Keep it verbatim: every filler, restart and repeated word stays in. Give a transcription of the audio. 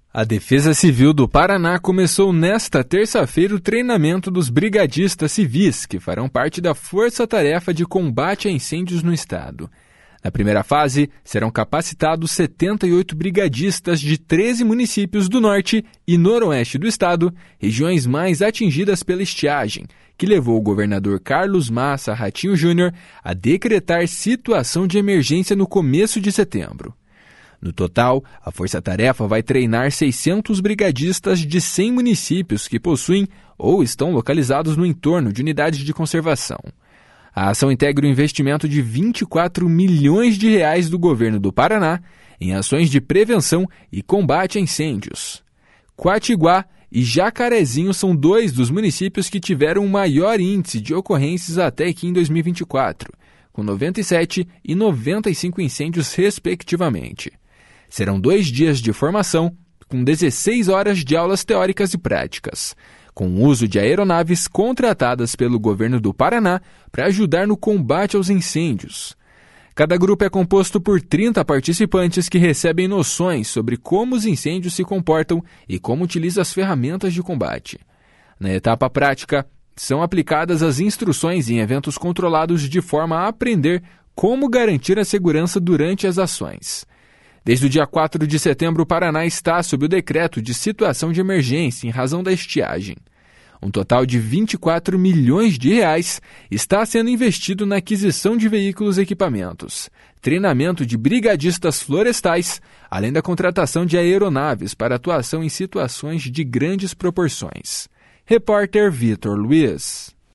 A Defesa Civil do Paraná começou nesta terça-feira o treinamento dos brigadistas civis, que farão parte da Força-Tarefa de Combate a Incêndios no estado. Na primeira fase, serão capacitados setenta e oito brigadistas de treze municípios do norte e noroeste do estado, regiões mais atingidas pela estiagem, que levou o governador Carlos Massa Ratinho Júnior a decretar situação de emergência no começo de setembro. No total, a Força-Tarefa vai treinar seiscentos brigadistas de cem municípios que possuem ou estão localizados no entorno de unidades de conservação. A ação integra o investimento de vinte e quatro milhões de reais do governo do Paraná em ações de prevenção e combate a incêndios. Quatiguá e Jacarezinho são dois dos municípios que tiveram o maior índice de ocorrências até aqui em dois mil e vinte e quatro, com noventa e sete e noventa e cinco incêndios respectivamente. Serão dois dias de formação, com dezesseis horas de aulas teóricas e práticas, com o uso de aeronaves contratadas pelo governo do Paraná para ajudar no combate aos incêndios. Cada grupo é composto por trinta participantes que recebem noções sobre como os incêndios se comportam e como utilizam as ferramentas de combate. Na etapa prática, são aplicadas as instruções em eventos controlados de forma a aprender como garantir a segurança durante as ações. Desde o dia quatro de setembro, o Paraná está sob o decreto de situação de emergência em razão da estiagem. Um total de vinte e quatro milhões de reais está sendo investido na aquisição de veículos e equipamentos, treinamento de brigadistas florestais, além da contratação de aeronaves para atuação em situações de grandes proporções. Repórter Vitor Luiz.